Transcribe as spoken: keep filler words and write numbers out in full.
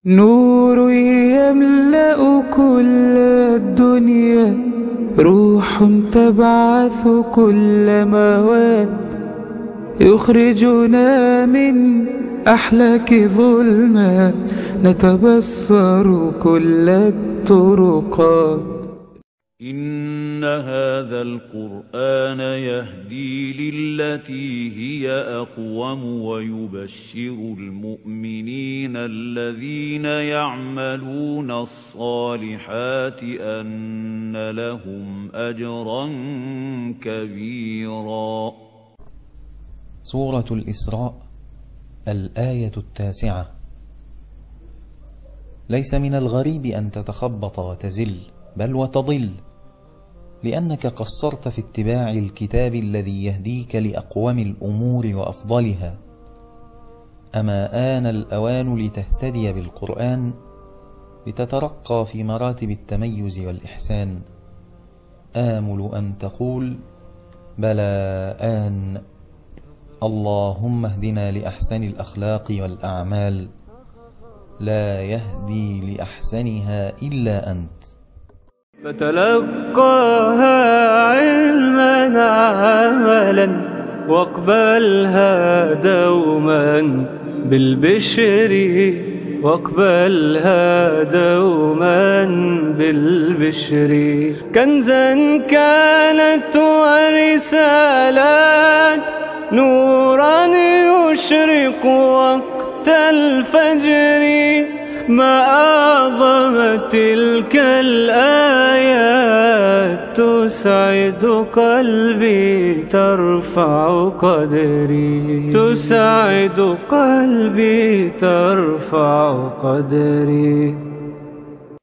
نور يملأ كل الدنيا، روح تبعث كل مواد، يخرجنا من أحلاك ظلمات، نتبصر كل الطرقات. إن هذا القرآن يهدي للتي هي أقوم ويبشر المؤمنين الذين يعملون الصالحات أن لهم أجرا كبيرا. سورة الإسراء الآية التاسعة. ليس من الغريب أن تتخبط وتزل بل وتضل، لأنك قصرت في اتباع الكتاب الذي يهديك لأقوم الأمور وأفضلها. أما آن الأوان لتهتدي بالقرآن، لتترقى في مراتب التميز والإحسان. آمل أن تقول بلى آن. اللهم اهدنا لأحسن الأخلاق والأعمال، لا يهدي لأحسنها إلا أنت. فتلقاها علما عملا، واقبلها دوما بالبشر، واقبلها دوما بالبشر. كنزا كانت ورسالات، نورا يشرق وقت الفجر. ما أعظم تلك الآيات، تسعد قلبي ترفع قدري، تسعد قلبي ترفع قدري.